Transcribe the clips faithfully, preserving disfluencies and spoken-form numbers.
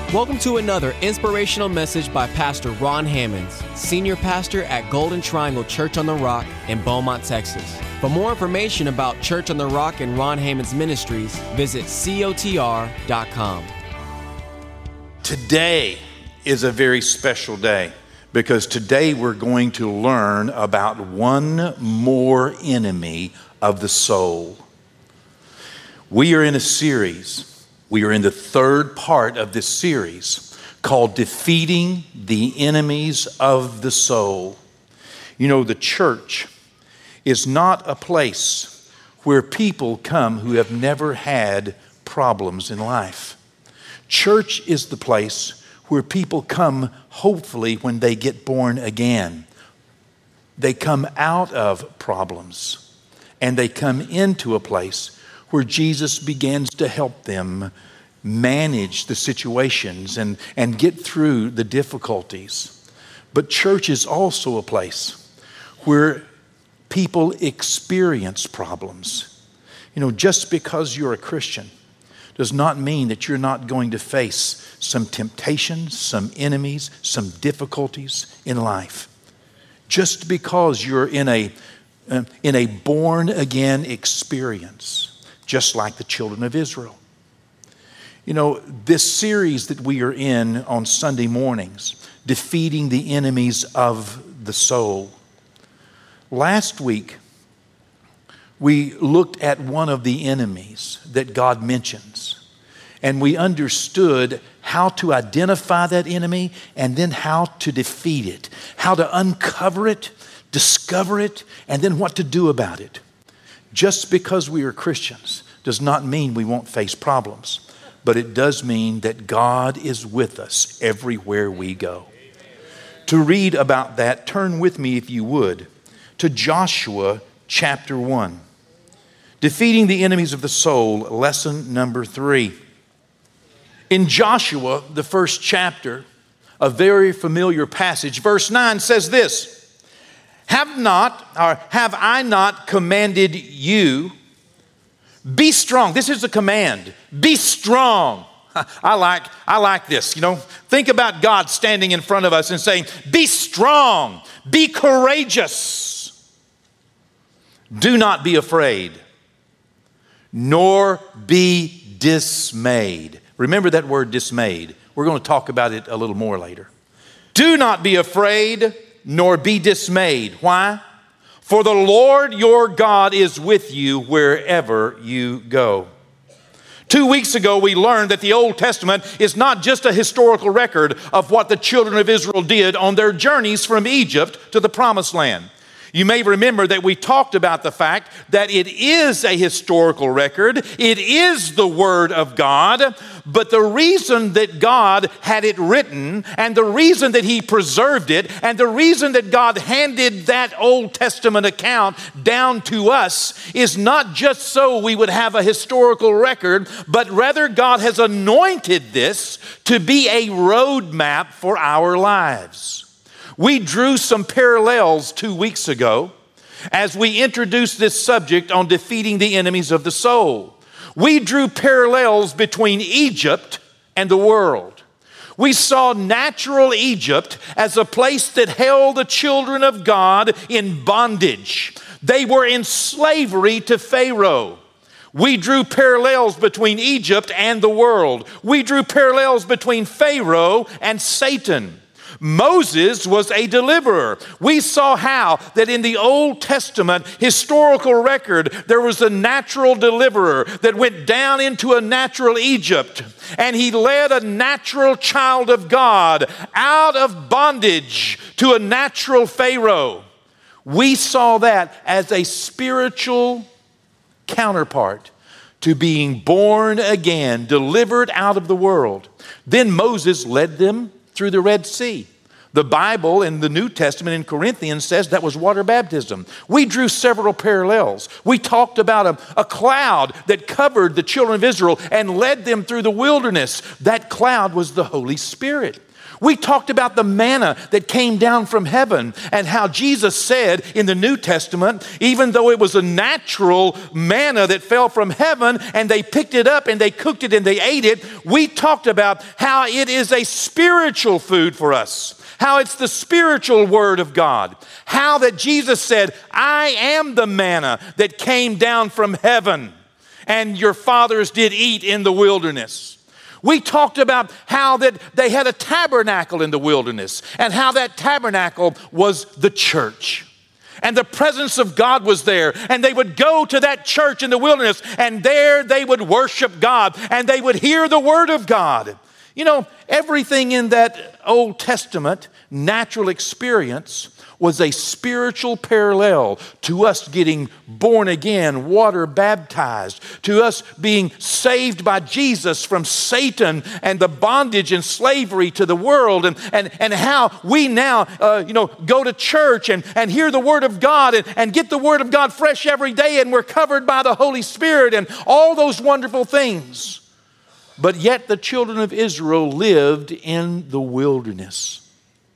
Welcome to another inspirational message by Pastor Ron Hammonds, Senior Pastor at Golden Triangle Church on the Rock in Beaumont, Texas. For more information about Church on the Rock and Ron Hammonds Ministries, visit C O T R dot com. Today is a very special day because today we're going to learn about one more enemy of the soul. We are in a series. We are in the third part of this series called Defeating the Enemies of the Soul. You know, the church is not a place where people come who have never had problems in life. Church is the place where people come, hopefully, when they get born again. They come out of problems and they come into a place where Jesus begins to help them manage the situations and, and get through the difficulties. But church is also a place where people experience problems. You know, just because you're a Christian does not mean that you're not going to face some temptations, some enemies, some difficulties in life. Just because you're in a, uh, in a born-again experience, just like the children of Israel. You know, this series that we are in on Sunday mornings, Defeating the Enemies of the Soul. Last week, we looked at one of the enemies that God mentions, and we understood how to identify that enemy and then how to defeat it, how to uncover it, discover it, and then what to do about it. Just because we are Christians does not mean we won't face problems, but it does mean that God is with us everywhere we go. To read about that, turn with me, if you would, to Joshua chapter one. Defeating the Enemies of the Soul, lesson number three. In Joshua, the first chapter, a very familiar passage, verse nine says this, Have not, or have I not commanded you, be strong. This is a command. Be strong. I like, I like this. You know, think about God standing in front of us and saying, be strong, be courageous. Do not be afraid, nor be dismayed. Remember that word dismayed. We're going to talk about it a little more later. Do not be afraid, nor be dismayed. Why? For the Lord your God is with you wherever you go. Two weeks ago, we learned that the Old Testament is not just a historical record of what the children of Israel did on their journeys from Egypt to the Promised Land. You may remember that we talked about the fact that it is a historical record. It is the Word of God. But the reason that God had it written and the reason that He preserved it and the reason that God handed that Old Testament account down to us is not just so we would have a historical record, but rather God has anointed this to be a roadmap for our lives. We drew some parallels two weeks ago as we introduced this subject on defeating the enemies of the soul. We drew parallels between Egypt and the world. We saw natural Egypt as a place that held the children of God in bondage. They were in slavery to Pharaoh. We drew parallels between Egypt and the world. We drew parallels between Pharaoh and Satan. Moses was a deliverer. We saw how that in the Old Testament historical record, there was a natural deliverer that went down into a natural Egypt, and he led a natural child of God out of bondage to a natural Pharaoh. We saw that as a spiritual counterpart to being born again, delivered out of the world. Then Moses led them through the Red Sea. The Bible in the New Testament in Corinthians says that was water baptism. We drew several parallels. We talked about a, a cloud that covered the children of Israel and led them through the wilderness. That cloud was the Holy Spirit. We talked about the manna that came down from heaven and how Jesus said in the New Testament, even though it was a natural manna that fell from heaven and they picked it up and they cooked it and they ate it, we talked about how it is a spiritual food for us, how it's the spiritual word of God, how that Jesus said, I am the manna that came down from heaven and your fathers did eat in the wilderness. We talked about how that they had a tabernacle in the wilderness and how that tabernacle was the church. And the presence of God was there. And they would go to that church in the wilderness and there they would worship God and they would hear the word of God. You know, everything in that Old Testament natural experience was a spiritual parallel to us getting born again, water baptized, to us being saved by Jesus from Satan and the bondage and slavery to the world, and, and, and how we now uh, you know, go to church and, and hear the Word of God and, and get the Word of God fresh every day, and we're covered by the Holy Spirit and all those wonderful things. But yet the children of Israel lived in the wilderness.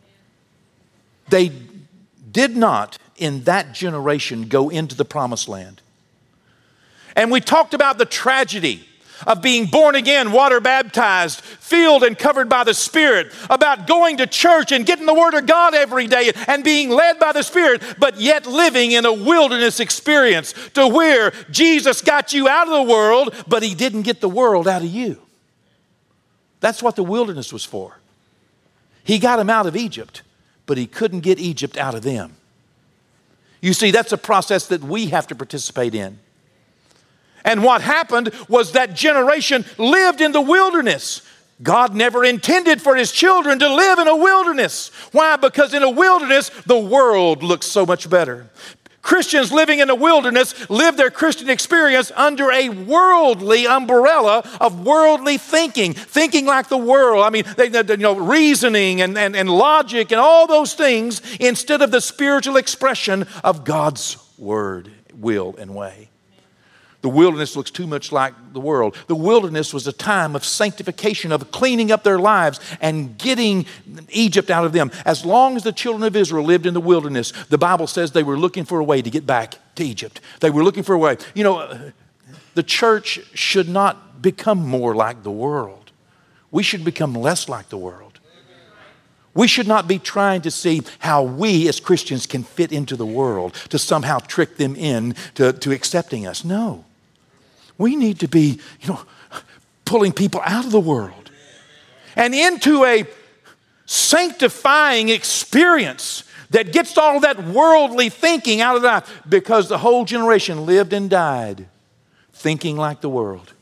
They did not, in that generation, go into the promised land. And we talked about the tragedy of being born again, water baptized, filled and covered by the Spirit, about going to church and getting the Word of God every day and being led by the Spirit, but yet living in a wilderness experience to where Jesus got you out of the world, but He didn't get the world out of you. That's what the wilderness was for. He got them out of Egypt, but He couldn't get Egypt out of them. You see, that's a process that we have to participate in. And what happened was that generation lived in the wilderness. God never intended for His children to live in a wilderness. Why? Because in a wilderness, the world looks so much better. Christians living in the wilderness live their Christian experience under a worldly umbrella of worldly thinking, thinking like the world. I mean, they, they, you know, reasoning and, and, and logic and all those things instead of the spiritual expression of God's word, will, and way. The wilderness looks too much like the world. The wilderness was a time of sanctification, of cleaning up their lives and getting Egypt out of them. As long as the children of Israel lived in the wilderness, the Bible says they were looking for a way to get back to Egypt. They were looking for a way. You know, the church should not become more like the world. We should become less like the world. We should not be trying to see how we as Christians can fit into the world to somehow trick them in to, to accepting us. No. We need to be, you know, pulling people out of the world and into a sanctifying experience that gets all that worldly thinking out of life, because the whole generation lived and died thinking like the world.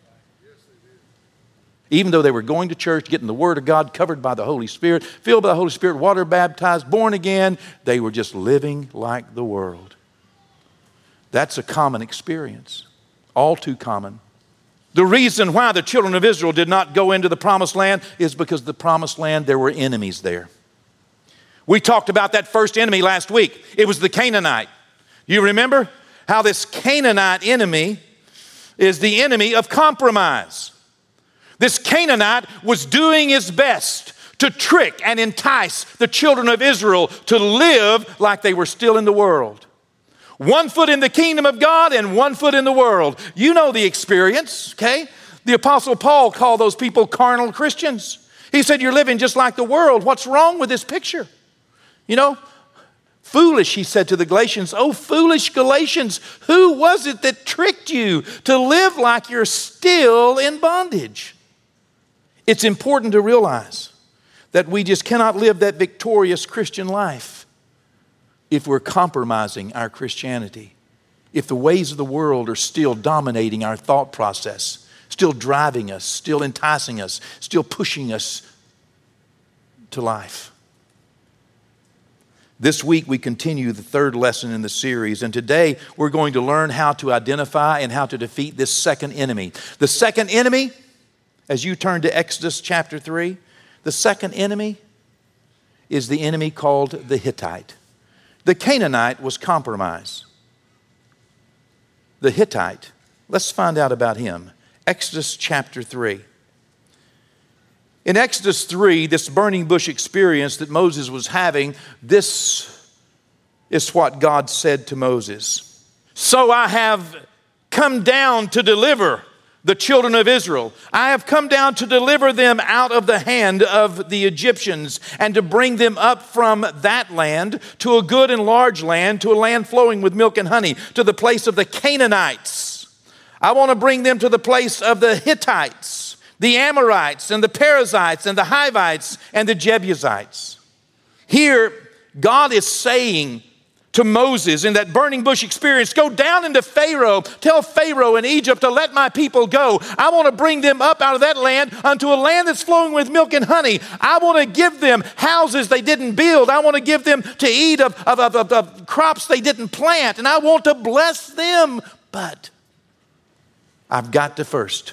Even though they were going to church, getting the Word of God, covered by the Holy Spirit, filled by the Holy Spirit, water baptized, born again, they were just living like the world. That's a common experience. All too common. The reason why the children of Israel did not go into the promised land is because the promised land, there were enemies there. We talked about that first enemy last week. It was the Canaanite. You remember how this Canaanite enemy is the enemy of compromise. This Canaanite was doing his best to trick and entice the children of Israel to live like they were still in the world. One foot in the kingdom of God and one foot in the world. You know the experience, okay? The Apostle Paul called those people carnal Christians. He said, you're living just like the world. What's wrong with this picture? You know, foolish, he said to the Galatians. Oh, foolish Galatians, who was it that tricked you to live like you're still in bondage? It's important to realize that we just cannot live that victorious Christian life if we're compromising our Christianity, if the ways of the world are still dominating our thought process, still driving us, still enticing us, still pushing us to life. This week we continue the third lesson in the series, and today we're going to learn how to identify and how to defeat this second enemy. The second enemy, as you turn to Exodus chapter three, the second enemy is the enemy called the Hittite. The Canaanite was compromise. The Hittite, let's find out about him. Exodus chapter three. In Exodus three, this burning bush experience that Moses was having, this is what God said to Moses. So I have come down to deliver the children of Israel. I have come down to deliver them out of the hand of the Egyptians and to bring them up from that land to a good and large land, to a land flowing with milk and honey, to the place of the Canaanites. I want to bring them to the place of the Hittites, the Amorites, and the Perizzites, and the Hivites, and the Jebusites. Here, God is saying to Moses in that burning bush experience, go down into Pharaoh, tell Pharaoh in Egypt to let my people go. I want to bring them up out of that land unto a land that's flowing with milk and honey. I want to give them houses they didn't build. I want to give them to eat of, of, of, of, of crops they didn't plant. And I want to bless them. But I've got to first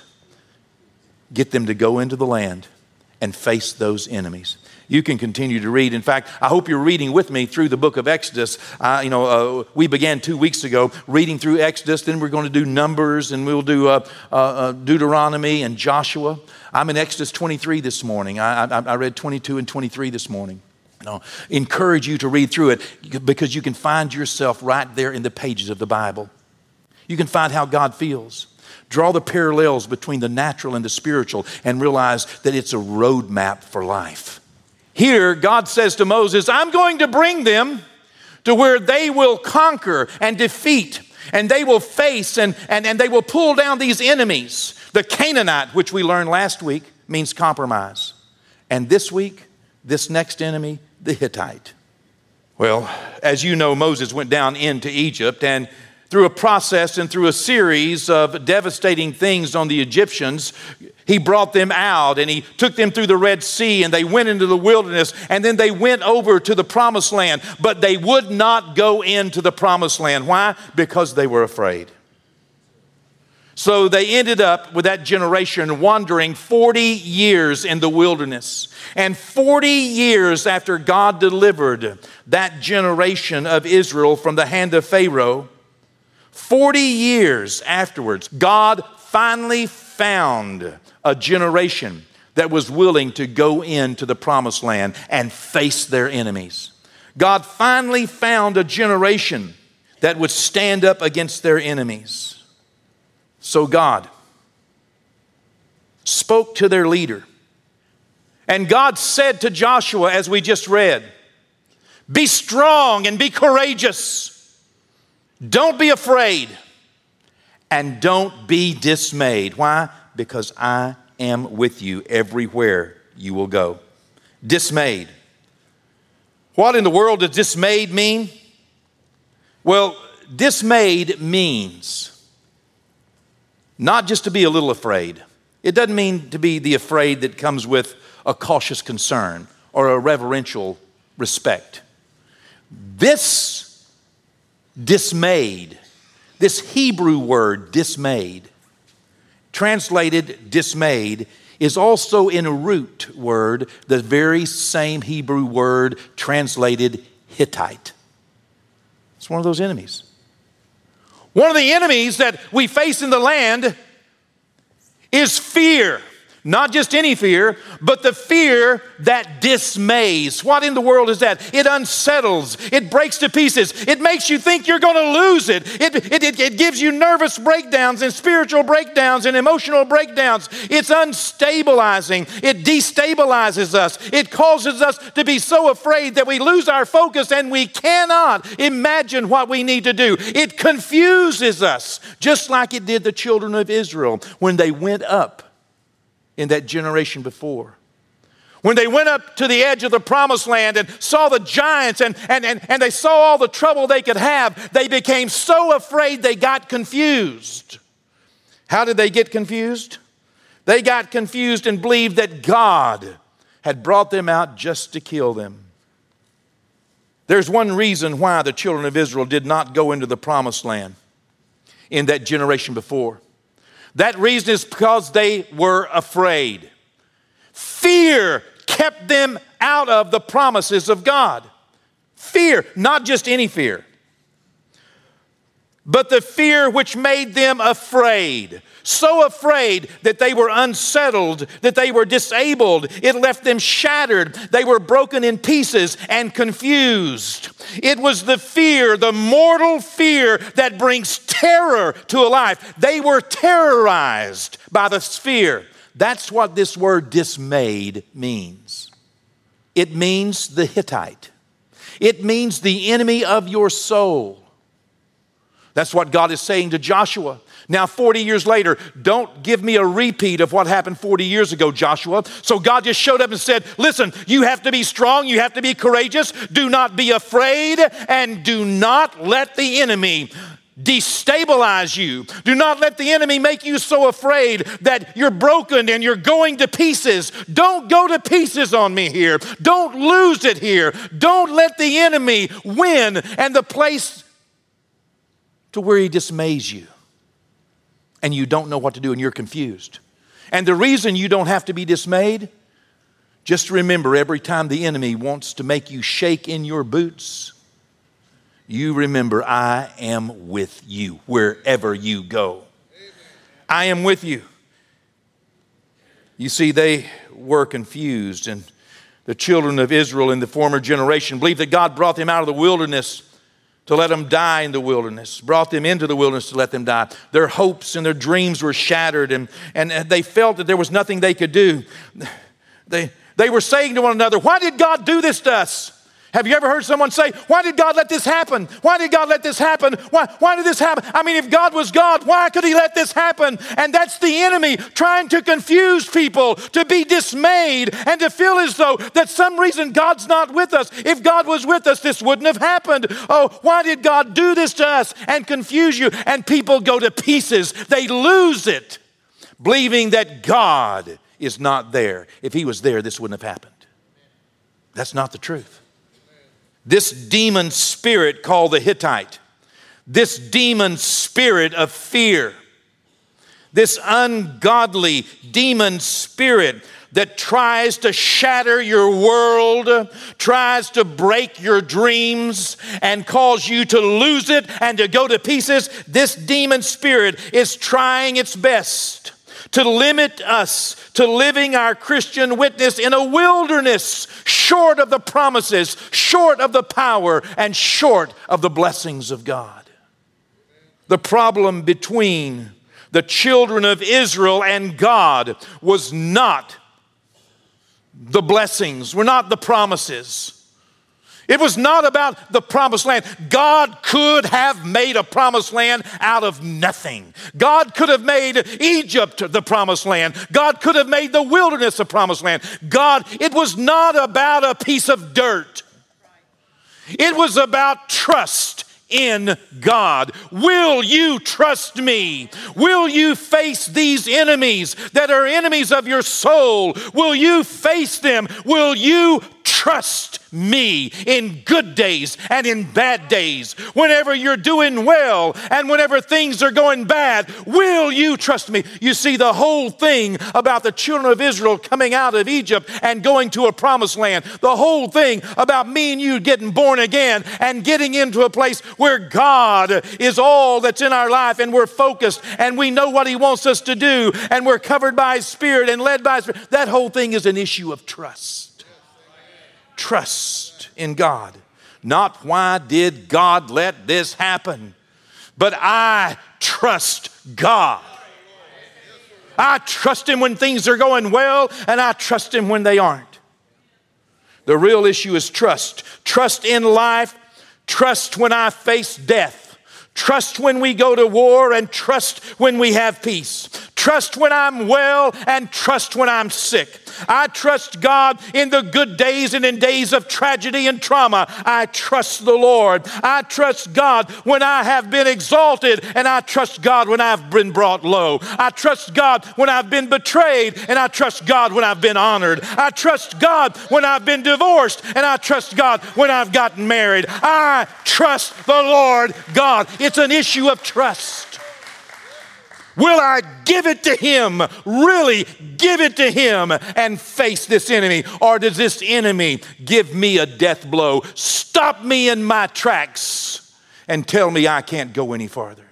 get them to go into the land and face those enemies. You can continue to read. In fact, I hope you're reading with me through the book of Exodus. Uh, you know, uh, we began two weeks ago reading through Exodus. Then we're going to do Numbers, and we'll do uh, uh, uh, Deuteronomy and Joshua. I'm in Exodus twenty-three this morning. I, I, I read twenty-two and twenty-three this morning. You know, encourage you to read through it because you can find yourself right there in the pages of the Bible. You can find how God feels. Draw the parallels between the natural and the spiritual and realize that it's a roadmap for life. Here, God says to Moses, I'm going to bring them to where they will conquer and defeat, and they will face and, and, and they will pull down these enemies. The Canaanite, which we learned last week, means compromise. And this week, this next enemy, the Hittite. Well, as you know, Moses went down into Egypt, and through a process and through a series of devastating things on the Egyptians, he brought them out and he took them through the Red Sea, and they went into the wilderness, and then they went over to the Promised Land. But they would not go into the Promised Land. Why? Because they were afraid. So they ended up with that generation wandering forty years in the wilderness. And forty years after God delivered that generation of Israel from the hand of Pharaoh, forty years afterwards, God finally found a generation that was willing to go into the Promised Land and face their enemies. God finally found a generation that would stand up against their enemies. So God spoke to their leader. And God said to Joshua, as we just read, be strong and be courageous. Don't be afraid and don't be dismayed. Why? Because I am with you everywhere you will go. Dismayed. What in the world does dismayed mean? Well, dismayed means not just to be a little afraid. It doesn't mean to be the afraid that comes with a cautious concern or a reverential respect. This dismayed, this Hebrew word dismayed, translated dismayed, is also in a root word, the very same Hebrew word translated Hittite. It's one of those enemies. One of the enemies that we face in the land is fear. Not just any fear, but the fear that dismays. What in the world is that? It unsettles. It breaks to pieces. It makes you think you're going to lose it. It, it, it. it gives you nervous breakdowns and spiritual breakdowns and emotional breakdowns. It's unstabilizing. It destabilizes us. It causes us to be so afraid that we lose our focus and we cannot imagine what we need to do. It confuses us, just like it did the children of Israel when they went up in that generation before. When they went up to the edge of the Promised Land and saw the giants and, and, and, and they saw all the trouble they could have, they became so afraid they got confused. How did they get confused? They got confused and believed that God had brought them out just to kill them. There's one reason why the children of Israel did not go into the Promised Land in that generation before. That reason is because they were afraid. Fear kept them out of the promises of God. Fear, not just any fear. but the fear which made them afraid. So afraid that they were unsettled, that they were disabled. It left them shattered. They were broken in pieces and confused. It was the fear, the mortal fear that brings terror to a life. They were terrorized by the fear. That's what this word dismayed means. It means the Hittite. It means the enemy of your soul. That's what God is saying to Joshua. Now, forty years later, don't give me a repeat of what happened forty years ago, Joshua. So God just showed up and said, listen, you have to be strong. You have to be courageous. Do not be afraid, and do not let the enemy destabilize you. Do not let the enemy make you so afraid that you're broken and you're going to pieces. Don't go to pieces on me here. Don't lose it here. Don't let the enemy win and the place to where he dismays you and you don't know what to do and you're confused. And the reason you don't have to be dismayed, just remember, every time the enemy wants to make you shake in your boots, you remember, I am with you wherever you go. I am with you. You see, they were confused, and the children of Israel in the former generation believed that God brought them out of the wilderness to let them die in the wilderness, brought them into the wilderness to let them die. Their hopes and their dreams were shattered, and, and they felt that there was nothing they could do. They, they were saying to one another, why did God do this to us? Have you ever heard someone say, why did God let this happen? Why did God let this happen? Why, why did this happen? I mean, if God was God, why could he let this happen? And that's the enemy trying to confuse people, to be dismayed, and to feel as though that some reason God's not with us. If God was with us, this wouldn't have happened. Oh, why did God do this to us? And confuse you. And people go to pieces. They lose it, believing that God is not there. If he was there, this wouldn't have happened. That's not the truth. This demon spirit called the Hittite, this demon spirit of fear, this ungodly demon spirit that tries to shatter your world, tries to break your dreams and cause you to lose it and to go to pieces, this demon spirit is trying its best to limit us to living our Christian witness in a wilderness short of the promises, short of the power, and short of the blessings of God. The problem between the children of Israel and God was not the blessings, were not the promises. It was not about the promised land. God could have made a promised land out of nothing. God could have made Egypt the promised land. God could have made the wilderness a promised land. God, it was not about a piece of dirt. It was about trust in God. Will you trust me? Will you face these enemies that are enemies of your soul? Will you face them? Will you trust me in good days and in bad days? Whenever you're doing well and whenever things are going bad, will you trust me? You see, the whole thing about the children of Israel coming out of Egypt and going to a promised land, the whole thing about me and you getting born again and getting into a place where God is all that's in our life and we're focused and we know what he wants us to do and we're covered by his Spirit and led by his Spirit. That whole thing is an issue of trust. Trust in God. Not why did God let this happen, but I trust God. I trust him when things are going well, and I trust him when they aren't. The real issue is trust. Trust in life, trust when I face death, trust when we go to war, and trust when we have peace. Trust when I'm well and trust when I'm sick. I trust God in the good days and in days of tragedy and trauma. I trust the Lord. I trust God when I have been exalted, and I trust God when I've been brought low. I trust God when I've been betrayed, and I trust God when I've been honored. I trust God when I've been divorced, and I trust God when I've gotten married. I trust the Lord God. It's an issue of trust. Will I give it to him, really give it to him and face this enemy? Or does this enemy give me a death blow, stop me in my tracks, and tell me I can't go any farther.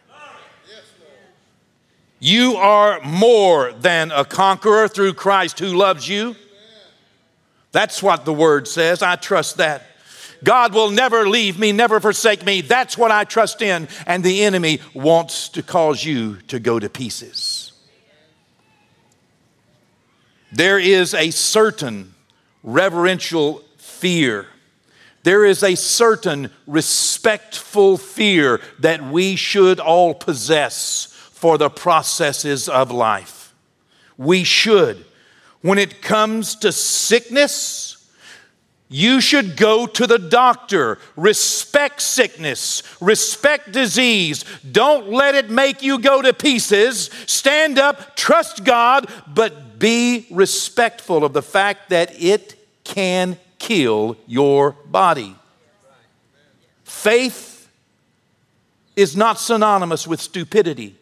You are more than a conqueror through Christ who loves you. That's what the word says. I trust that. God will never leave me, never forsake me. That's what I trust in. And the enemy wants to cause you to go to pieces. There is a certain reverential fear. There is a certain respectful fear that we should all possess for the processes of life. We should. When it comes to sickness, you should go to the doctor. Respect sickness. Respect disease. Don't let it make you go to pieces. Stand up, trust God, but be respectful of the fact that it can kill your body. Faith is not synonymous with stupidity.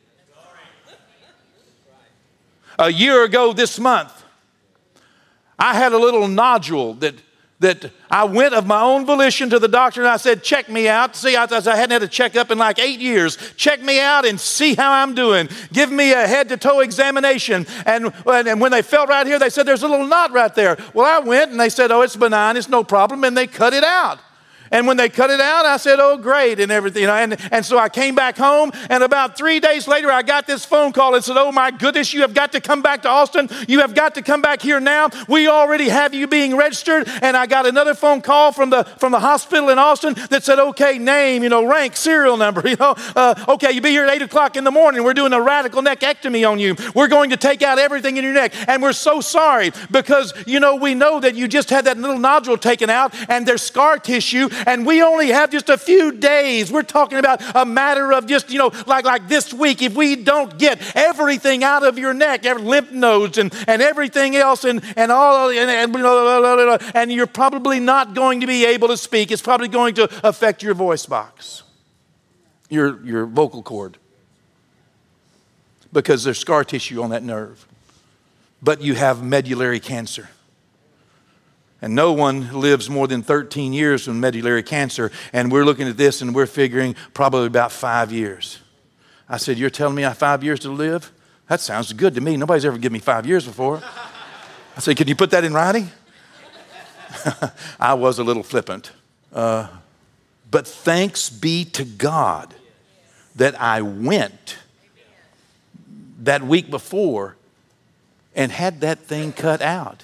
A year ago this month, I had a little nodule that, that I went of my own volition to the doctor and I said, check me out. See, I, I hadn't had a checkup in like eight years. Check me out and see how I'm doing. Give me a head-to-toe examination. And, and when they felt right here, they said, there's a little knot right there. Well, I went and they said, oh, it's benign, it's no problem. And they cut it out. And when they cut it out, I said, oh, great, and everything. You know, and, and so I came back home, and about three days later, I got this phone call and said, oh, my goodness, you have got to come back to Austin. You have got to come back here now. We already have you being registered. And I got another phone call from the from the hospital in Austin that said, okay, name, you know, rank, serial number, you know. Uh, okay, you be here at eight o'clock in the morning. We're doing a radical neckectomy on you. We're going to take out everything in your neck. And we're so sorry because, you know, we know that you just had that little nodule taken out, and there's scar tissue, and we only have just a few days. We're talking about a matter of just, you know, like, like this week, if we don't get everything out of your neck, every lymph nodes and, and everything else and, and all, and, and, you know, and you're probably not going to be able to speak. It's probably going to affect your voice box, your, your vocal cord, because there's scar tissue on that nerve. But you have medullary cancer. And no one lives more than thirteen years with medullary cancer. And we're looking at this and we're figuring probably about five years. I said, you're telling me I have five years to live? That sounds good to me. Nobody's ever given me five years before. I said, can you put that in writing? I was a little flippant. Uh, but thanks be to God that I went that week before and had that thing cut out.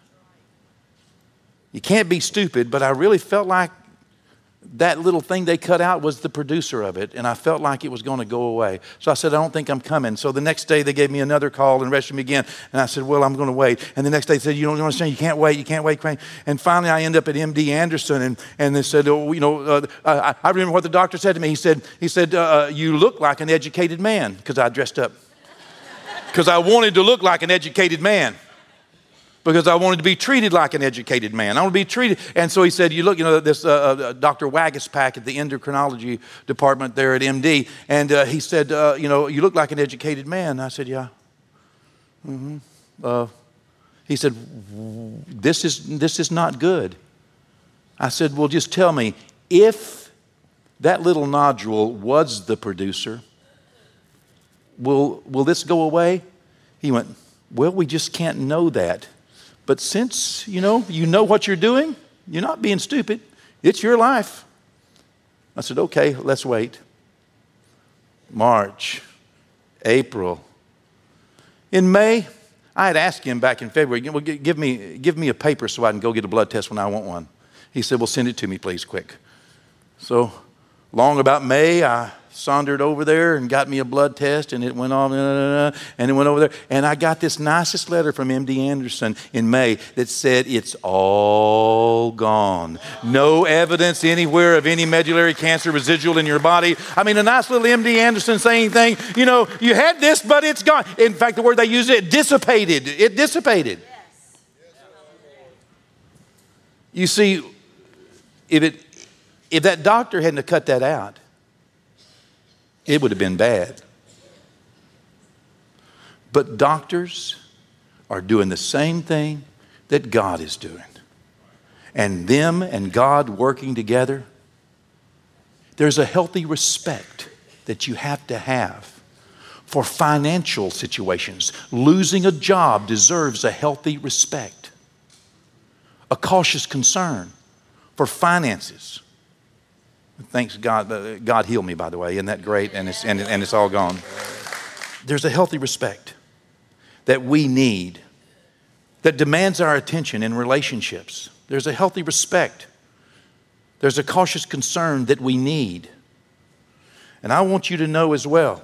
You can't be stupid, but I really felt like that little thing they cut out was the producer of it, and I felt like it was going to go away. So I said, I don't think I'm coming. So the next day they gave me another call and arrested me again, and I said, well, I'm going to wait. And the next day they said, you don't understand, you can't wait, you can't wait. And finally I end up at M D Anderson, and, and they said, oh, you know, uh, I, I remember what the doctor said to me. He said, he said, uh, you look like an educated man, because I dressed up. Because I wanted to look like an educated man. Because I wanted to be treated like an educated man. I want to be treated. And so he said, you look, you know, this uh, uh, Doctor Wagaspack at the endocrinology department there at M D. And uh, he said, uh, you know, you look like an educated man. I said, yeah. Mm-hmm. Uh, he said, this is, this is not good. I said, well, just tell me, if that little nodule was the producer, will, will this go away? He went, well, we just can't know that. But since, you know, you know what you're doing, you're not being stupid. It's your life. I said, okay, let's wait. March, April. In May, I had asked him back in February, well, give me, give me a paper so I can go get a blood test when I want one. He said, well, send it to me, please, quick. So, long about May, I sauntered over there and got me a blood test, and it went on, and it went over there. And I got this nicest letter from M D Anderson in May that said, it's all gone. No evidence anywhere of any medullary cancer residual in your body. I mean, a nice little M D Anderson saying thing, you know, you had this, but it's gone. In fact, the word they used, it dissipated. It dissipated. You see, if it, if that doctor hadn't cut that out, it would have been bad. But doctors are doing the same thing that God is doing. And them and God working together, There's a healthy respect that you have to have for financial situations. Losing a job deserves a healthy respect, a cautious concern for finances. Thanks God. God healed me, by the way. Isn't that great? And it's, and, and it's all gone. There's a healthy respect that we need that demands our attention in relationships. There's a healthy respect. There's a cautious concern that we need. And I want you to know as well,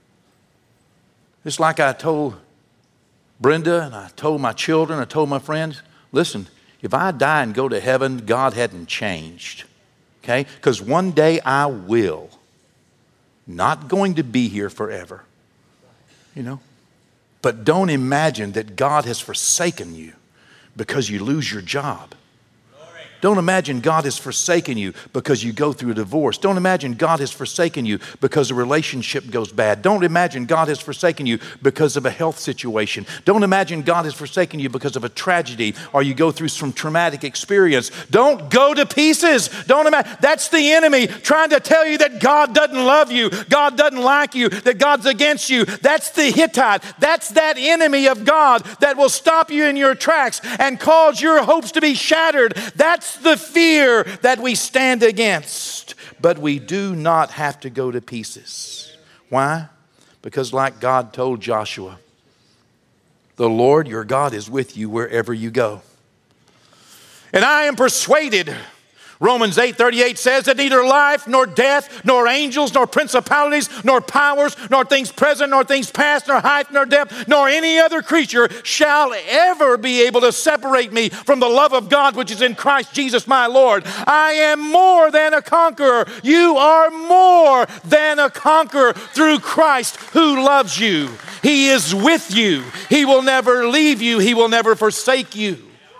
just like I told Brenda and I told my children, I told my friends, listen, if I die and go to heaven, God hadn't changed. Okay? Because one day I will. Not going to be here forever. You know? But don't imagine that God has forsaken you because you lose your job. Don't imagine God has forsaken you because you go through a divorce. Don't imagine God has forsaken you because a relationship goes bad. Don't imagine God has forsaken you because of a health situation. Don't imagine God has forsaken you because of a tragedy or you go through some traumatic experience. Don't go to pieces. Don't imagine. That's the enemy trying to tell you that God doesn't love you, God doesn't like you, that God's against you. That's the Hittite. That's that enemy of God that will stop you in your tracks and cause your hopes to be shattered. That's the fear that we stand against. But we do not have to go to pieces. Why? Because like God told Joshua, the Lord your God is with you wherever you go. And I am persuaded, Romans eight thirty-eight says that neither life, nor death, nor angels, nor principalities, nor powers, nor things present, nor things past, nor height, nor depth, nor any other creature shall ever be able to separate me from the love of God which is in Christ Jesus my Lord. I am more than a conqueror. You are more than a conqueror through Christ who loves you. He is with you. He will never leave you. He will never forsake you.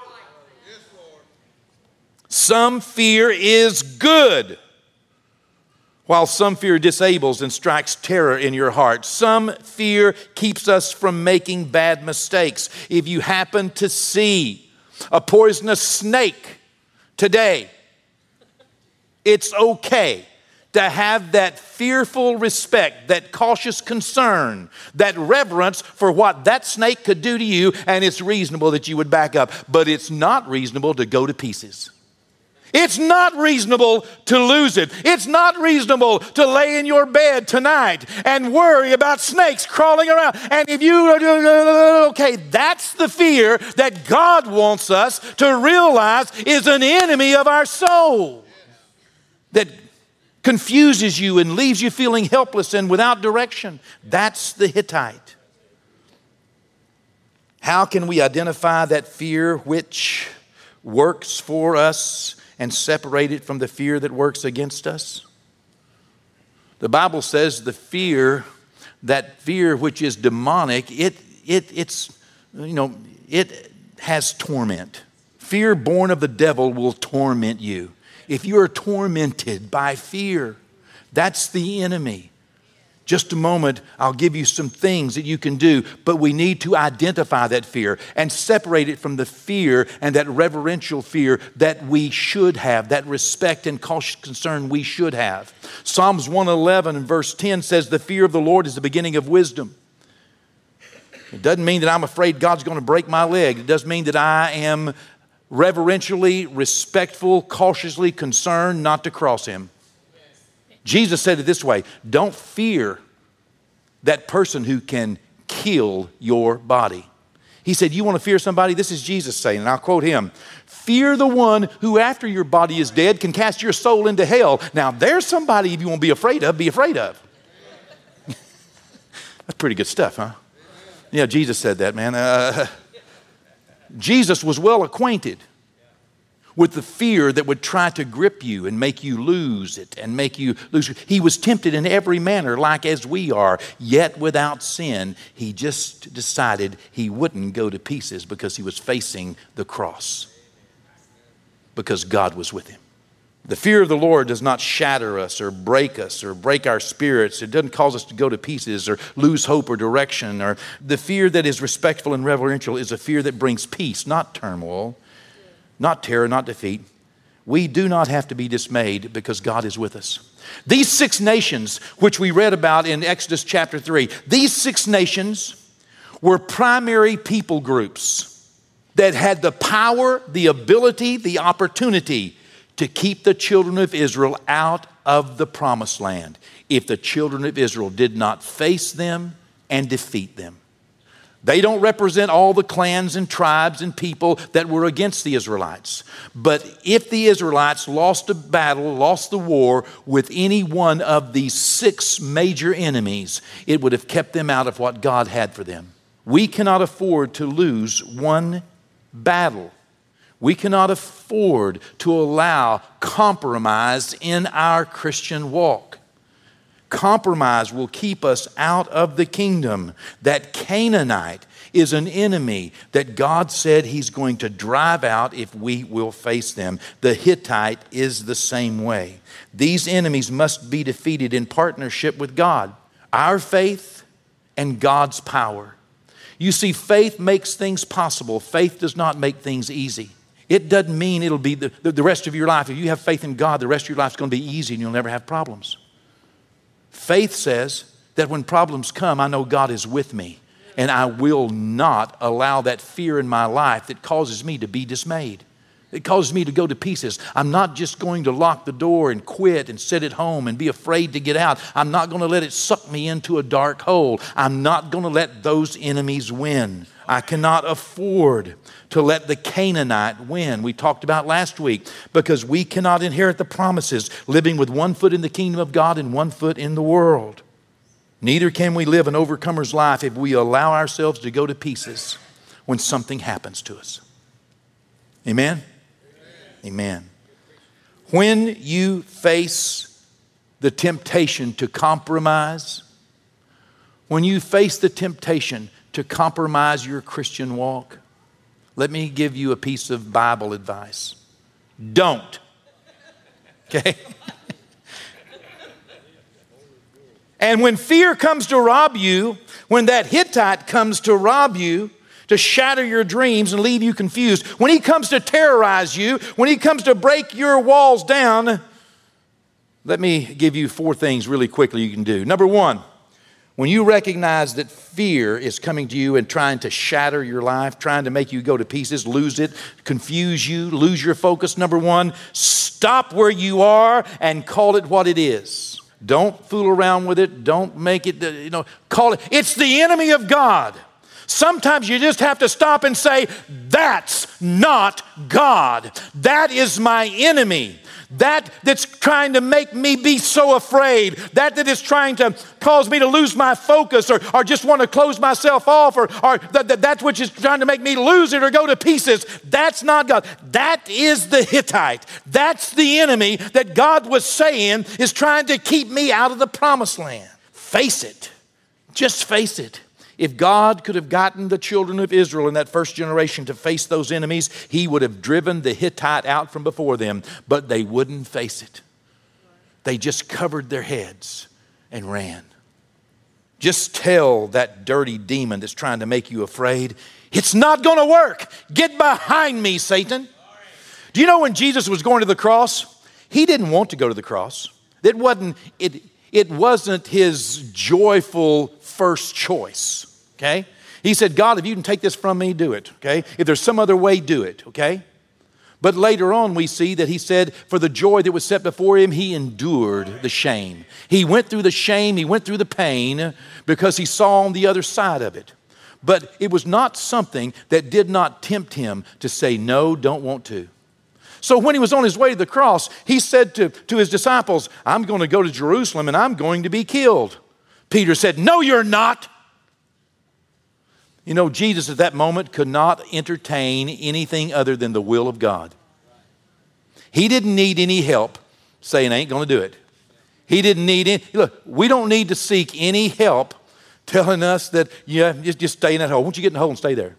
Some fear is good, while some fear disables and strikes terror in your heart. Some fear keeps us from making bad mistakes. If you happen to see a poisonous snake today, it's okay to have that fearful respect, that cautious concern, that reverence for what that snake could do to you, and it's reasonable that you would back up. But it's not reasonable to go to pieces. It's not reasonable to lose it. It's not reasonable to lay in your bed tonight and worry about snakes crawling around. And if you, okay, that's the fear that God wants us to realize is an enemy of our soul. That confuses you and leaves you feeling helpless and without direction. That's the Hittite. How can we identify that fear which works for us and separate it from the fear that works against us? The Bible says the fear, that fear which is demonic, it it it's you know, it has torment. Fear born of the devil will torment you. If you are tormented by fear, that's the enemy. Just a moment, I'll give you some things that you can do, but we need to identify that fear and separate it from the fear and that reverential fear that we should have, that respect and cautious concern we should have. Psalms one eleven and verse ten says, the fear of the Lord is the beginning of wisdom. It doesn't mean that I'm afraid God's going to break my leg. It does mean that I am reverentially, respectful, cautiously concerned not to cross Him. Jesus said it this way, don't fear that person who can kill your body. He said, you want to fear somebody? This is Jesus saying, and I'll quote him, fear the one who after your body is dead can cast your soul into hell. Now there's somebody if you want to be afraid of, be afraid of. That's pretty good stuff, huh? Yeah, Jesus said that, man. Uh, Jesus was well acquainted with the fear that would try to grip you and make you lose it and make you lose. He was tempted in every manner, like as we are, yet without sin. He just decided he wouldn't go to pieces because he was facing the cross, because God was with him. The fear of the Lord does not shatter us or break us or break our spirits. It doesn't cause us to go to pieces or lose hope or direction. Or the fear that is respectful and reverential is a fear that brings peace, not turmoil, not terror, not defeat. we do not have to be dismayed because God is with us. These six nations, which we read about in Exodus chapter three, these six nations were primary people groups that had the power, the ability, the opportunity to keep the children of Israel out of the promised land if the children of Israel did not face them and defeat them. They don't represent all the clans and tribes and people that were against the Israelites. But if the Israelites lost a battle, lost the war with any one of these six major enemies, it would have kept them out of what God had for them. We cannot afford to lose one battle. We cannot afford to allow compromise in our Christian walk. Compromise will keep us out of the kingdom. That Canaanite is an enemy that God said He's going to drive out if we will face them. The Hittite is the same way. These enemies must be defeated in partnership with God. Our faith and God's power. You see, faith makes things possible. Faith does not make things easy. It doesn't mean it'll be the, the rest of your life. If you have faith in God, the rest of your life is going to be easy and you'll never have problems. Faith says that when problems come, I know God is with me and I will not allow that fear in my life that causes me to be dismayed. It causes me to go to pieces. I'm not just going to lock the door and quit and sit at home and be afraid to get out. I'm not going to let it suck me into a dark hole. I'm not going to let those enemies win. I cannot afford to let the Canaanite win. We talked about last week, because we cannot inherit the promises living with one foot in the kingdom of God and one foot in the world. Neither can we live an overcomer's life if we allow ourselves to go to pieces when something happens to us. Amen? Amen. Amen. When you face the temptation to compromise, when you face the temptation to compromise your Christian walk, let me give you a piece of Bible advice. Don't. Okay? And when fear comes to rob you, when that Hittite comes to rob you, to shatter your dreams and leave you confused, when he comes to terrorize you, when he comes to break your walls down, let me give you four things really quickly you can do. Number one, when you recognize that fear is coming to you and trying to shatter your life, trying to make you go to pieces, lose it, confuse you, lose your focus, number one, stop where you are and call it what it is. Don't fool around with it. Don't make it, you know, call it. It's the enemy of God. Sometimes you just have to stop and say, that's not God. That is my enemy. That that's trying to make me be so afraid. That that is trying to cause me to lose my focus, or, or just want to close myself off, or, or that, that, that which is trying to make me lose it or go to pieces. That's not God. That is the Hittite. That's the enemy that God was saying is trying to keep me out of the promised land. Face it. Just face it. If God could have gotten the children of Israel in that first generation to face those enemies, He would have driven the Hittite out from before them, but they wouldn't face it. They just covered their heads and ran. Just tell that dirty demon that's trying to make you afraid, it's not going to work. Get behind me, Satan. Do you know when Jesus was going to the cross, He didn't want to go to the cross. It wasn't, it, it wasn't His joyful first choice, okay? He said, God, if you can take this from me, do it, okay? If there's some other way, do it, okay? But later on we see that He said, for the joy that was set before Him, He endured the shame. He went through the shame, He went through the pain because He saw on the other side of it. But it was not something that did not tempt Him to say, no, don't want to. So when He was on His way to the cross, He said to, to His disciples, I'm going to go to Jerusalem and I'm going to be killed. Peter said, no, you're not. You know, Jesus at that moment could not entertain anything other than the will of God. He didn't need any help saying, I ain't going to do it. He didn't need any. Look, we don't need to seek any help telling us that, yeah, just, just stay in that hole. Won't you get in the hole and stay there?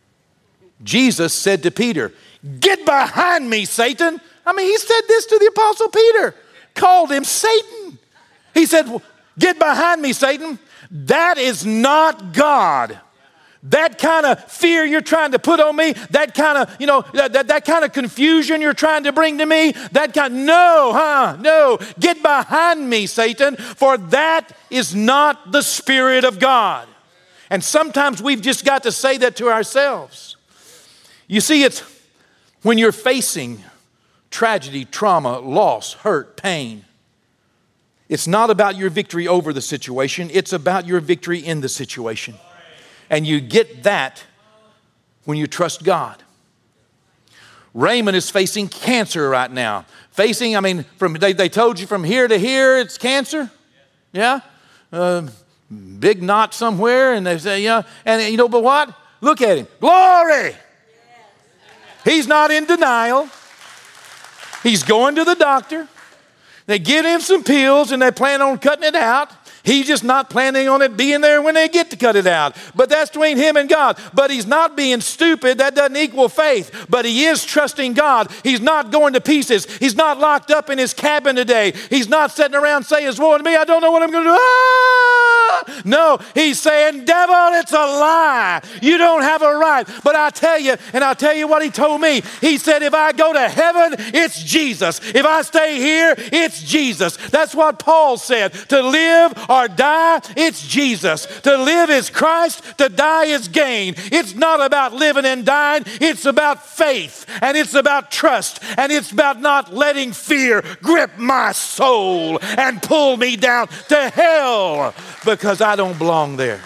Jesus said to Peter, get behind me, Satan. I mean, He said this to the Apostle Peter, called him Satan. He said, well, get behind me, Satan. That is not God. That kind of fear you're trying to put on me, that kind of, you know, that, that, that kind of confusion you're trying to bring to me, that kind, no, huh, no. Get behind me, Satan, for that is not the Spirit of God. And sometimes we've just got to say that to ourselves. You see, it's when you're facing tragedy, trauma, loss, hurt, pain. It's not about your victory over the situation. It's about your victory in the situation. And you get that when you trust God. Raymond is facing cancer right now. Facing, I mean, from they, they told you from here to here it's cancer. Yeah? Uh, big knot somewhere. And they say, yeah. And you know, but what? Look at him. Glory! He's not in denial. He's going to the doctor. They give him some pills and they plan on cutting it out. He's just not planning on it being there when they get to cut it out. But that's between him and God. But he's not being stupid. That doesn't equal faith. But he is trusting God. He's not going to pieces. He's not locked up in his cabin today. He's not sitting around saying, it's woe to me. I don't know what I'm going to do. Ah! No, he's saying, devil, it's a lie. You don't have a right. But I tell you, and I'll tell you what he told me. He said, if I go to heaven, it's Jesus. If I stay here, it's Jesus. That's what Paul said. To live or die, it's Jesus. To live is Christ, to die is gain. It's not about living and dying. It's about faith, and it's about trust, and it's about not letting fear grip my soul and pull me down to hell because I don't belong there.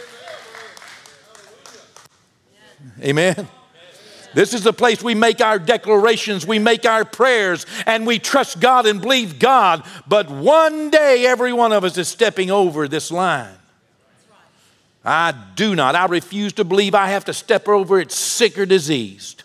Amen. This is the place we make our declarations, we make our prayers, and we trust God and believe God. But one day, every one of us is stepping over this line. I do not. I refuse to believe I have to step over it sick or diseased.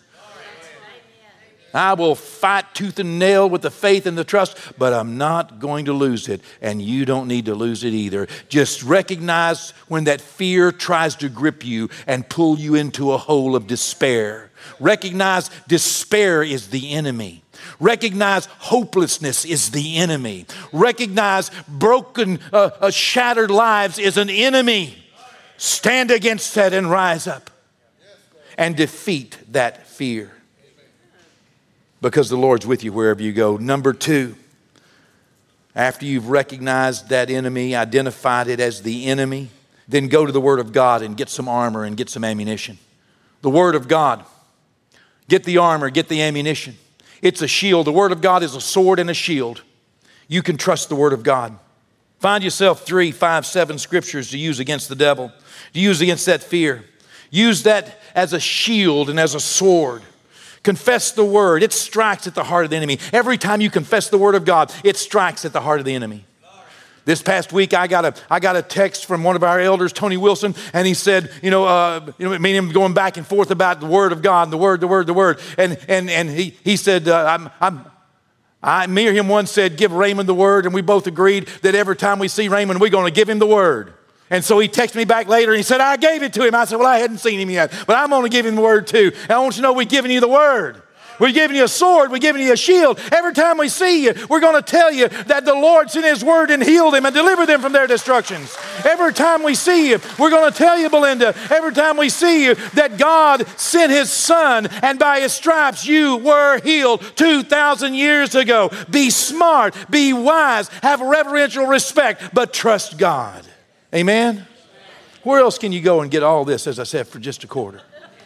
I will fight tooth and nail with the faith and the trust, but I'm not going to lose it, and you don't need to lose it either. Just recognize when that fear tries to grip you and pull you into a hole of despair. Recognize despair is the enemy. Recognize hopelessness is the enemy. Recognize broken, uh, uh, shattered lives is an enemy. Stand against that and rise up and defeat that fear. Because the Lord's with you wherever you go. Number two, after you've recognized that enemy, identified it as the enemy, then go to the Word of God and get some armor and get some ammunition. The Word of God. Get the armor, get the ammunition. It's a shield. The Word of God is a sword and a shield. You can trust the Word of God. Find yourself three, five, seven scriptures to use against the devil, to use against that fear. Use that as a shield and as a sword. Confess the Word. It strikes at the heart of the enemy. Every time you confess the Word of God, it strikes at the heart of the enemy. This past week, I got a I got a text from one of our elders, Tony Wilson, and he said, you know, uh, you know, me and him going back and forth about the Word of God, the Word, the Word, the Word, and and and he he said, uh, I'm I'm. I, me or him once said, give Raymond the Word, and we both agreed that every time we see Raymond, we're going to give him the Word. And so he texted me back later and he said, I gave it to him. I said, well, I hadn't seen him yet, but I'm going to give him the Word too. And I want you to know we're giving you the Word. We're giving you a sword. We're giving you a shield. Every time we see you, we're going to tell you that the Lord sent His Word and healed them and delivered them from their destructions. Every time we see you, we're going to tell you, Belinda, every time we see you, that God sent His Son and by His stripes you were healed two thousand years ago. Be smart, be wise, have reverential respect, but trust God. Amen? Where else can you go and get all this, as I said, for just a quarter?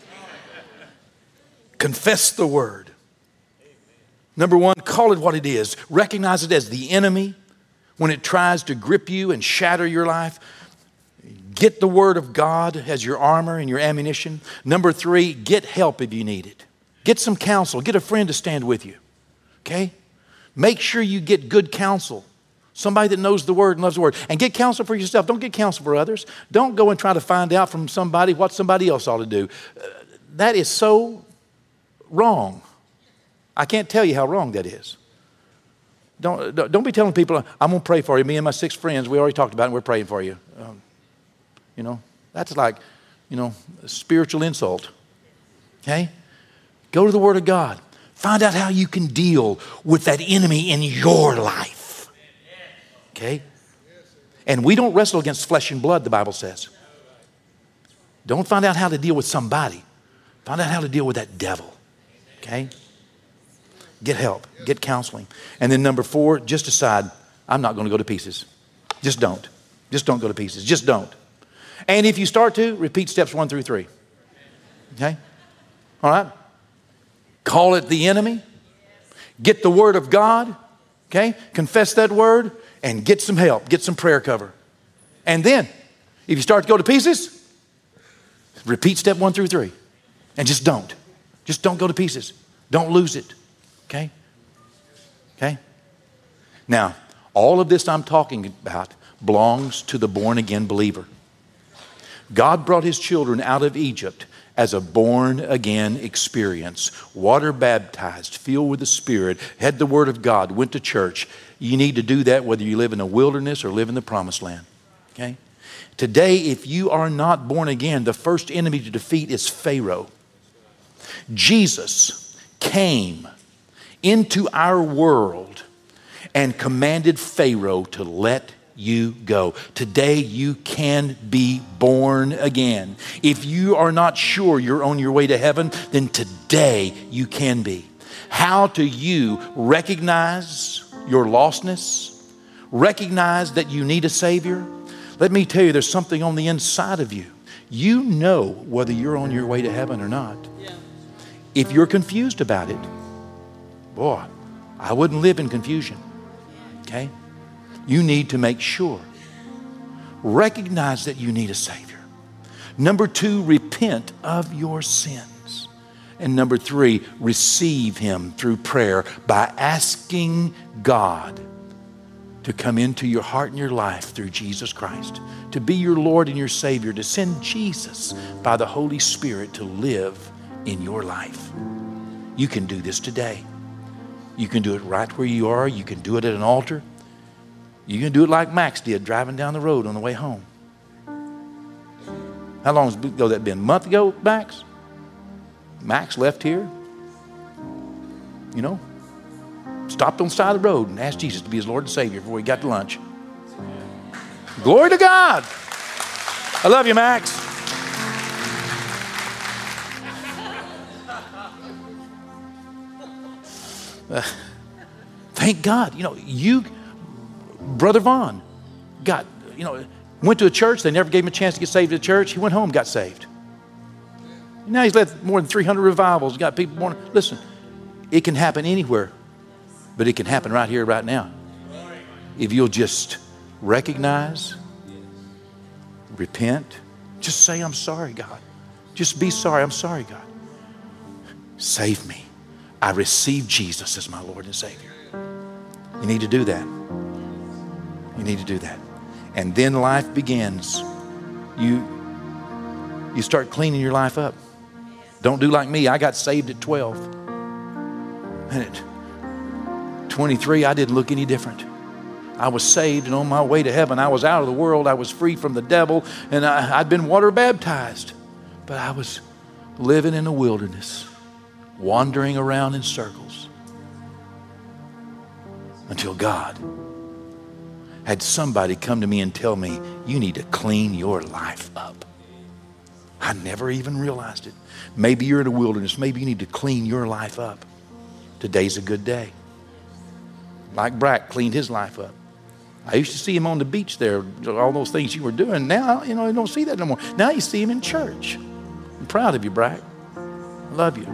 Confess the Word. Number one, call it what it is. Recognize it as the enemy when it tries to grip you and shatter your life. Get the Word of God as your armor and your ammunition. Number three, get help if you need it. Get some counsel. Get a friend to stand with you. Okay? Make sure you get good counsel. Somebody that knows the Word and loves the Word. And get counsel for yourself. Don't get counsel for others. Don't go and try to find out from somebody what somebody else ought to do. Uh, that is so wrong. I can't tell you how wrong that is. Don't, don't be telling people, I'm going to pray for you. Me and my six friends, we already talked about it, and we're praying for you. Um, you know, that's like, you know, a spiritual insult. Okay? Go to the Word of God. Find out how you can deal with that enemy in your life. Okay? And we don't wrestle against flesh and blood, the Bible says. Don't find out how to deal with somebody. Find out how to deal with that devil, okay? Get help, get counseling. And then number four, just decide, I'm not going to go to pieces. Just don't. Just don't go to pieces. Just don't. And if you start to, repeat steps one through three. Okay? All right? Call it the enemy. Get the word of God. Okay? Confess that word and get some help. Get some prayer cover. And then, if you start to go to pieces, repeat step one through three. And just don't. Just don't go to pieces. Don't lose it. Okay? Okay? Now, all of this I'm talking about belongs to the born-again believer. God brought his children out of Egypt as a born-again experience. Water baptized, filled with the Spirit, had the Word of God, went to church. You need to do that whether you live in the wilderness or live in the promised land. Okay? Today, if you are not born again, the first enemy to defeat is Pharaoh. Jesus came into our world and commanded Pharaoh to let you go. Today you can be born again. If you are not sure you're on your way to heaven, then today you can be. How do you recognize your lostness? Recognize that you need a Savior? Let me tell you, there's something on the inside of you. You know whether you're on your way to heaven or not. Yeah. If you're confused about it, boy, I wouldn't live in confusion. Okay? You need to make sure. Recognize that you need a Savior. Number two, repent of your sins. And number three, receive Him through prayer by asking God to come into your heart and your life through Jesus Christ, to be your Lord and your Savior, to send Jesus by the Holy Spirit to live in your life. You can do this today. You can do it right where you are. You can do it at an altar. You can do it like Max did, driving down the road on the way home. How long ago that been? A month ago, Max? Max left here, you know, stopped on the side of the road and asked Jesus to be his Lord and Savior before he got to lunch. Glory to God. I love you, Max. Uh, thank God. You know, you, Brother Vaughn, got, you know, went to a church. They never gave him a chance to get saved at church. He went home, got saved. Now he's led more than three hundred revivals. Got people born. Listen, it can happen anywhere, but it can happen right here, right now. If you'll just recognize, repent, just say, I'm sorry, God. Just be sorry. I'm sorry, God. Save me. I receive Jesus as my Lord and Savior. You need to do that. You need to do that. And then life begins. You, you start cleaning your life up. Don't do like me. I got saved at twelve. And at twenty-three, I didn't look any different. I was saved and on my way to heaven. I was out of the world. I was free from the devil. And I, I'd been water baptized. But I was living in the wilderness, wandering around in circles until God had somebody come to me and tell me, you need to clean your life up. I never even realized it. Maybe you're in a wilderness. Maybe you need to clean your life up. Today's a good day. Mike Brack cleaned his life up. I used to see him on the beach there, all those things you were doing. Now, you know, you don't see that no more. Now you see him in church. I'm proud of you, Brack. I love you.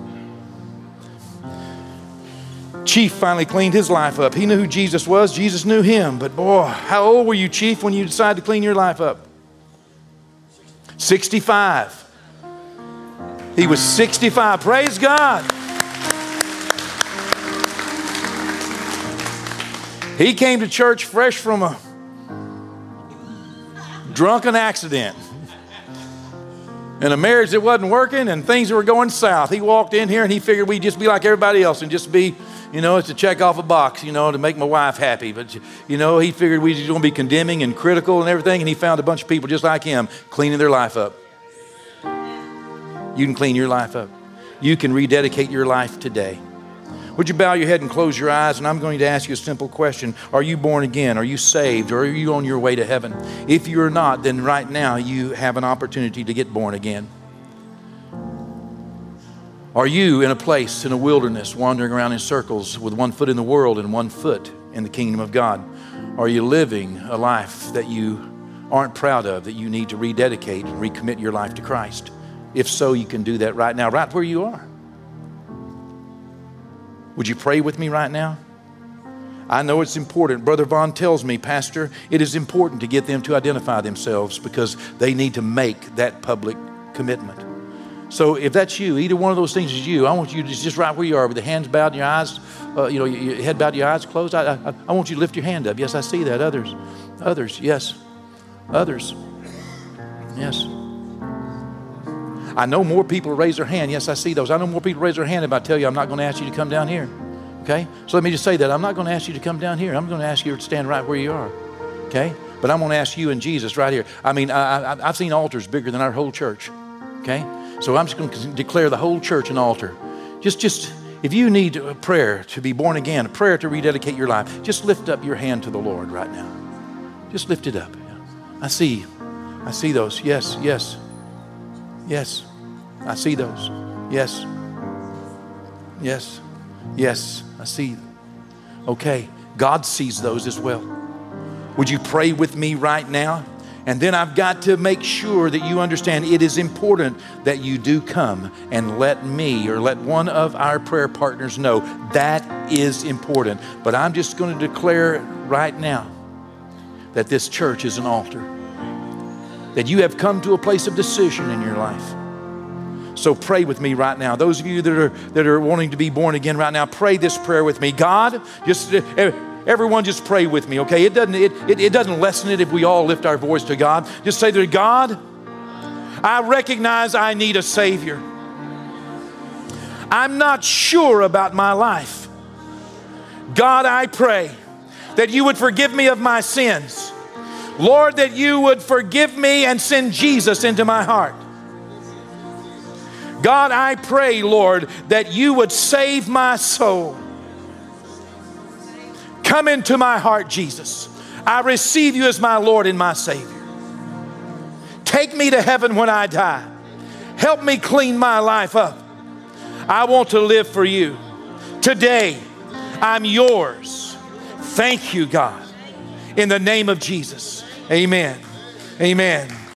Chief finally cleaned his life up. He knew who Jesus was. Jesus knew him. But boy, how old were you, Chief, when you decided to clean your life up? sixty-five. He was sixty-five. Praise God. He came to church fresh from a drunken accident and a marriage that wasn't working and things that were going south. He walked in here and he figured we'd just be like everybody else and just be, you know, it's to check off a box, you know, to make my wife happy. But, you know, he figured we were just going to be condemning and critical and everything. And he found a bunch of people just like him cleaning their life up. You can clean your life up. You can rededicate your life today. Would you bow your head and close your eyes? And I'm going to ask you a simple question. Are you born again? Are you saved? Or are you on your way to heaven? If you're not, then right now you have an opportunity to get born again. Are you in a place, in a wilderness, wandering around in circles with one foot in the world and one foot in the kingdom of God? Are you living a life that you aren't proud of, that you need to rededicate and recommit your life to Christ? If so, you can do that right now, right where you are. Would you pray with me right now? I know it's important. Brother Vaughn tells me, Pastor, it is important to get them to identify themselves because they need to make that public commitment. So if that's you, either one of those things is you, I want you to just right where you are with the hands bowed and your eyes, uh, you know, your head bowed, your eyes closed. I, I, I want you to lift your hand up. Yes, I see that. Others, others, yes, others, yes. I know more people raise their hand. Yes, I see those. I know more people raise their hand if I tell you I'm not going to ask you to come down here. Okay? So let me just say that. I'm not going to ask you to come down here. I'm going to ask you to stand right where you are. Okay? But I'm going to ask you and Jesus right here. I mean, I, I, I've seen altars bigger than our whole church. Okay? So I'm just going to declare the whole church an altar. Just, just, if you need a prayer to be born again, a prayer to rededicate your life, just lift up your hand to the Lord right now. Just lift it up. I see. I see those. Yes, yes. Yes, I see those. Yes. Yes. Yes, I see. Okay, God sees those as well. Would you pray with me right now? And then I've got to make sure that you understand it is important that you do come and let me or let one of our prayer partners know that is important. But I'm just going to declare right now that this church is an altar. That you have come to a place of decision in your life. So pray with me right now. Those of you that are that are wanting to be born again right now, pray this prayer with me. God, just everyone just pray with me, okay? It doesn't it, it, it doesn't lessen it if we all lift our voice to God. Just say to God, I recognize I need a Savior. I'm not sure about my life. God, I pray that you would forgive me of my sins. Lord, that you would forgive me and send Jesus into my heart. God, I pray, Lord, that you would save my soul. Come into my heart, Jesus. I receive you as my Lord and my Savior. Take me to heaven when I die. Help me clean my life up. I want to live for you. Today, I'm yours. Thank you, God. In the name of Jesus. Amen. Amen.